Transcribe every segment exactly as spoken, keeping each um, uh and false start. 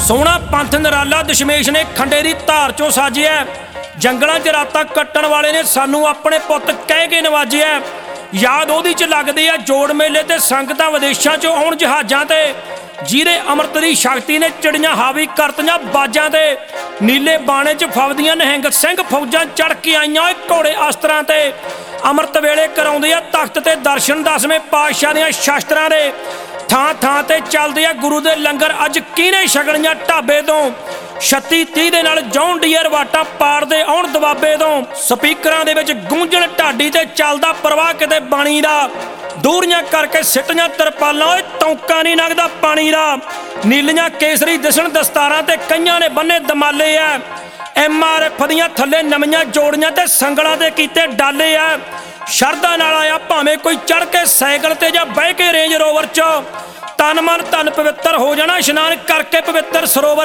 सोहना पंथ निराला दशमेश ने खंडे की धार चों साजिया। जंगलों च रातां कट्टण वाले ने सानू अपने पुत कह के नवाजिया। याद ओहदी च लगदी है जोड़ मेले ते संगतां विदेशां चों आउण जहाजां ते, जिहदे अमृत दी शक्ति ने चिड़ियां हावी करतियां बाजां ते। नीले बाणे च फवदियां निहंग सिंह फौजां चढ़ के आईयां घोड़े अस्त्रां ते। अमृत वेले कराउंदे आ तख्त ते दर्शन दसवें पातशाह दियां शस्त्रां दे। थां थां ते चलदे आ गुरु दे लंगर अज किहने छकणियां ढाबे तों। छत्ती तीह दे नाल जौन डीयर वाटा पाड़दे आउण दबाबे तों। स्पीकरां दे विच गूंजण ढाडी ते चलदा प्रवाह किते बाणी दा। दूरियां करके सिटियां तरपालां ओए तौंका नहीं लगदा पानी दा। नीलियां केसरी दिसण दस्तारां ते कईयां ने बन्ने दमाले आ। एम आर एफ दियां थल्ले नवीआं जोड़ियां ते संगलां ते कीते डाले आ। शरदा नाल आया भावें कोई चढ़ के साइकिल ते जां बह के रेंज रोवर च। तन मन धन पवित्र हो जाना इशनान करके पवित्र सरोवर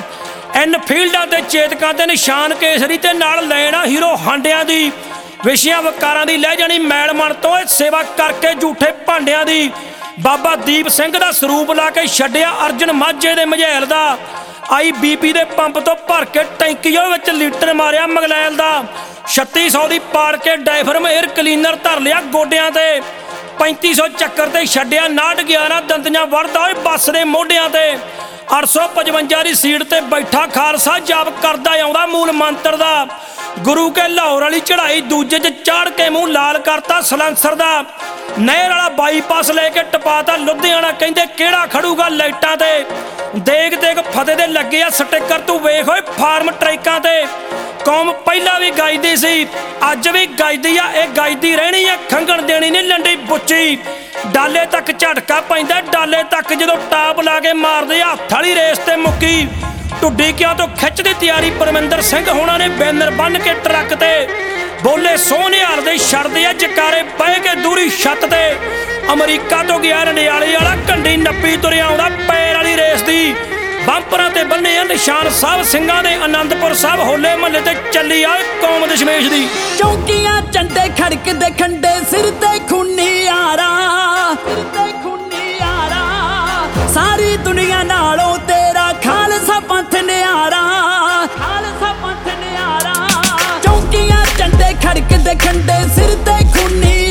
च। एनफील्डां ते चेतकां ते निशान केसरी ते नाल लैणा हीरो हांडियां दी। विशियां वकारां दी लह जानी मैल मन तो सेवा करके झूठे भांडियां दी। बाबा दीप सिंह दा सरूप ला के छड्डिया अर्जन माझे दे मझैल दा। आई बीपी दे पंप तो भर के टैंकीओ विच लीटर मारिया मगलैल दा। छत्ती सौ दी पाड़ के डायफरम एयर क्लीनर धर लिया गोडियां ते। पैंती सौ चक्कर ते छड्डिया नाट ग्यारह दंदियां वरदा बस दे मोढियां ते। अठ सौ पचवंजा की सीट ते बैठा खालसा जाप करदा आउंदा मूल मंत्र दा। गुरु के लाहौर वाली चढ़ाई दूजे च चाड़ के मुँह लाल करता सलांसर दा। नहर वाला बाईपास लेके टपाता लुधियाना कहंदे केड़ा खड़ूगा लाइटां ते। देख देख फतेह दे लगे आ स्टिकर तू वेख होए फार्म ट्रैकां ते। कौम पहला भी गायदी सी अज भी गायदी आ, ए गायदी रहनी है खंगण देनी नहीं लंडी बुच्ची। डाले तक झटका पैंदा डाले तक जदों टाप ला के मारदे हत्थ वाली रेस ते मुक्की। ढुड्डी क्यों तो खिच दी तैयारी परमिंदर सिंह होना ने बैनर बन के ट्रक ते। बोले सोहनिहाल दे छड़दे जकारे बह के दूरी छत ते। अमरीका तो गया रंडियाले वाला कंडी नप्पी तुरिया आउंदा पैर वाली रेस दी। बंपरां ते बन्ने निशान साहब सिंघां दे आनंदपुर साहब होले महल्ले ते चली आ कौम दशमेश दी। चौकियां झंडे खड़कदे खंडे सिर ते खूनी यारा, सिर ते खूनी यारा। सारी दुनिया नालों तेरा खालसा पंथ न्यारा, खालसा पंथ न्यारा। चौकियां झंडे खड़कदे खंडे सिर ते खूनी